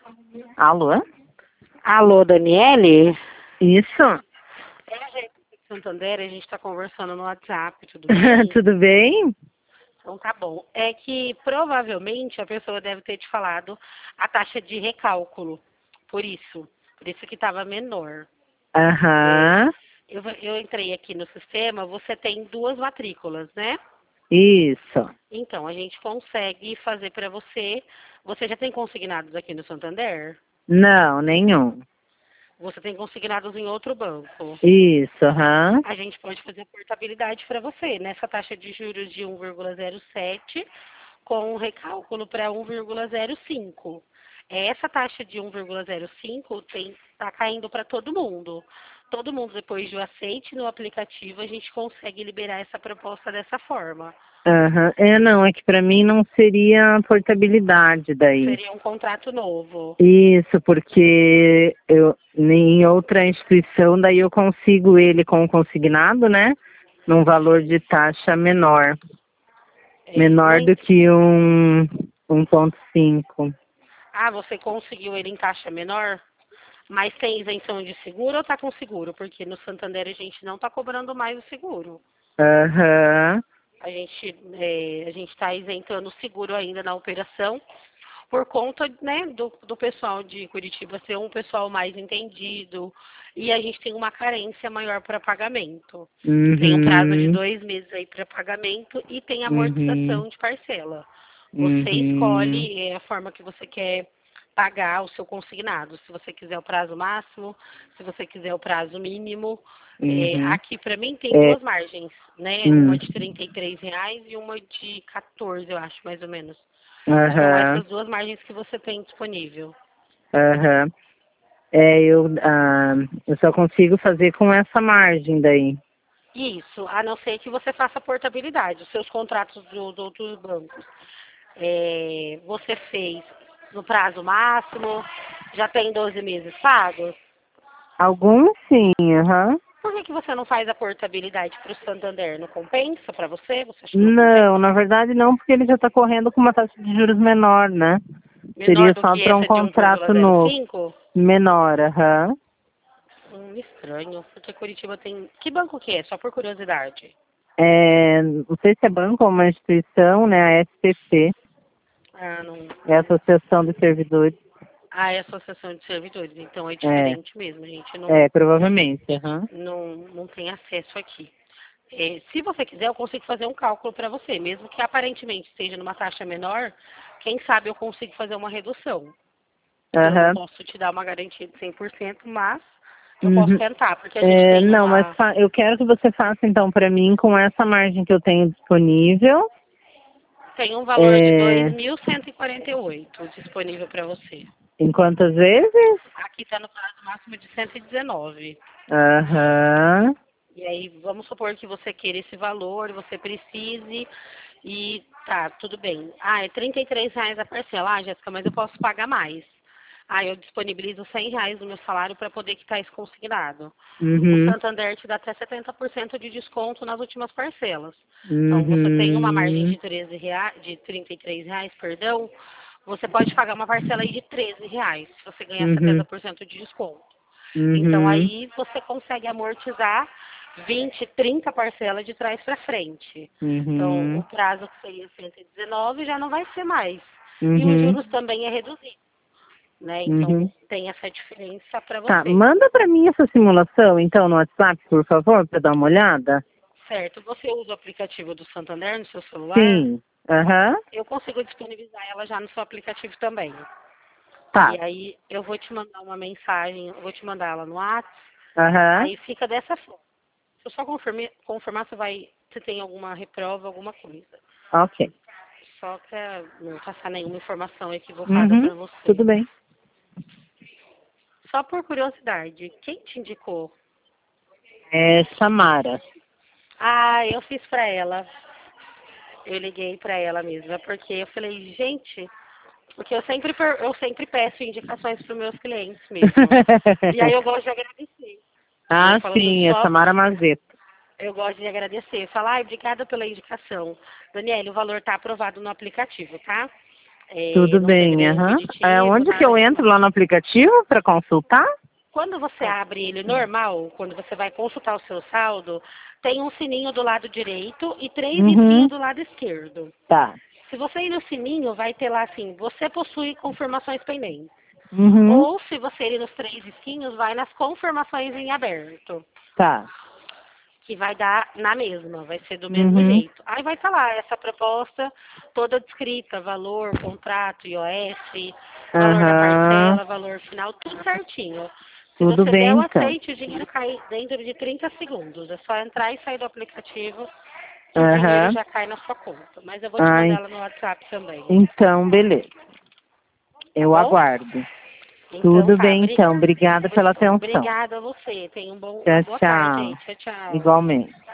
Alô? Alô, Daniele? Isso? É a gente de Santander, a gente está conversando no WhatsApp, tudo bem? Tudo bem? Então tá bom. É que provavelmente a pessoa deve ter te falado a taxa de recálculo, por isso que estava menor. É, Aham. eu entrei aqui no sistema, você tem duas matrículas, né? Isso. Então, a gente consegue fazer para você. Você já tem consignados aqui no Santander? Não, nenhum. Você tem consignados em outro banco? Isso, aham. A gente pode fazer a portabilidade para você nessa taxa de juros de 1,07 com um recálculo para 1,05. Essa taxa de 1,05 está caindo para todo mundo. Todo mundo, depois do aceite no aplicativo, a gente consegue liberar essa proposta dessa forma. Aham. Não, é que pra mim não seria portabilidade daí. Seria um contrato novo. Isso, porque em outra instituição daí eu consigo ele com o consignado, né? Num valor de taxa menor. Menor Não. do que 1,5. Ah, você conseguiu ele em taxa menor? Mas tem isenção de seguro ou está com seguro? Porque no Santander a gente não está cobrando mais o seguro. Aham. A gente está isentando o seguro ainda na operação por conta, né, do pessoal de Curitiba ser um pessoal mais entendido e a gente tem uma carência maior para pagamento. Tem um prazo de Uhum. 2 meses aí para pagamento e tem Uhum. amortização de parcela. Você Uhum. escolhe a forma que você quer pagar o seu consignado. Se você quiser o prazo máximo, se você quiser o prazo mínimo. Uhum. Aqui para mim tem É, duas margens, né? Uma hum. de R$ 33 e uma de 14, eu acho, mais ou menos. São Aham. essas duas margens que você tem disponível. Aham. Eu só consigo fazer com essa margem daí. Isso, a não ser que você faça portabilidade. Os seus contratos dos outros bancos, você fez no prazo máximo, já tem 12 meses pagos. Alguns sim, aham. Por que você não faz a portabilidade para o Santander? Não compensa para você? Você acha que não compensa? Não, na verdade não, porque ele já está correndo com uma taxa de juros menor, né? Menor Seria do só que para um essa de contrato novo. 1,05? Menor, aham. Estranho, porque Curitiba tem. Que banco que é? Só por curiosidade. Não sei se é banco ou uma instituição, né? A SPC, Ah, não. é a Associação de Servidores. Ah, é Associação de Servidores, então é É, diferente mesmo. A gente não, provavelmente, aham. não tem acesso aqui. Se você quiser, eu consigo fazer um cálculo para você, mesmo que aparentemente esteja numa taxa menor, quem sabe eu consigo fazer uma redução. Eu não Aham. posso te dar uma garantia de 100%, mas eu posso Uhum. tentar, porque a gente tem Não, mas uma eu quero que você faça então para mim com essa margem que eu tenho disponível. tem um valor de É, 2.148 disponível para você. em quantas vezes? Aqui está no prazo máximo de 119. Aham. E aí, vamos supor que você queira esse valor, você precise e tá, tudo bem. Ah, é R$ 33 a parcela. Ah, Jéssica, mas eu posso pagar mais. Ah, eu disponibilizo R$ 100 do meu salário para poder quitar isso consignado. O Uhum. Santander te dá até 70% de desconto nas últimas parcelas. Então, você tem uma margem Uhum. de de R$ 33, perdão, você pode pagar uma parcela aí de R$ 13, se você ganhar Uhum. 70% de desconto. Então Uhum. aí você consegue amortizar 20, 30 parcelas de trás para frente. Então o Uhum. prazo que seria 119 já não vai ser mais. E os Uhum. juros também é reduzido, né? Então Uhum. tem essa diferença para Tá, você. manda para mim essa simulação então no WhatsApp, por favor, para dar uma olhada. Certo? Você usa o aplicativo do Santander no seu celular? Sim. Aham. Eu consigo disponibilizar ela já no seu aplicativo também. Tá. E aí eu vou te mandar uma mensagem, eu vou te mandar ela no WhatsApp. Aham. Aí fica dessa forma. Se eu só confirmar se tem alguma reprova, alguma coisa. Ok. Só para não passar nenhuma informação equivocada Uhum. para você. Tudo bem. Só por curiosidade, quem te indicou? É Samara. Ah, eu fiz para ela. Eu liguei para ela mesma, porque eu falei, gente, porque eu sempre peço indicações para os meus clientes mesmo. E aí eu gosto de agradecer. Eu Ah, falo assim, sim, é só Samara Mazeta. eu gosto de agradecer. Falar, obrigada pela indicação. Daniela, o valor está aprovado no aplicativo, tá? Tudo não tem bem, nenhum aham. impeditivo, Onde que nada eu entro lá demais. no aplicativo para consultar? Quando você abre ele normal, quando você vai consultar o seu saldo, tem um sininho do lado direito e 3 risquinhos Uhum. do lado esquerdo. Tá. Se você ir no sininho, vai ter lá assim, você possui confirmações pendentes. Uhum. Ou se você ir nos 3 risquinhos, vai nas confirmações em aberto, Tá. que vai dar na mesma, vai ser do mesmo Uhum. jeito. Aí vai estar lá essa proposta toda descrita, valor, contrato, IOF, valor da Aham. parcela, valor final, tudo certinho. Se Tudo você der bem, o então. aceite, o dinheiro cai dentro de 30 segundos. É só entrar e sair do aplicativo que o dinheiro Aham. já cai na sua conta. Mas eu vou te mandar Ai, ela no WhatsApp também. então, beleza. Tá Eu bom? aguardo. Então Tudo tá. bem, então. Obrigada pela atenção. Obrigada a você. Tenha uma Tchau, boa tarde aí. tchau. Tchau, tchau. Igualmente.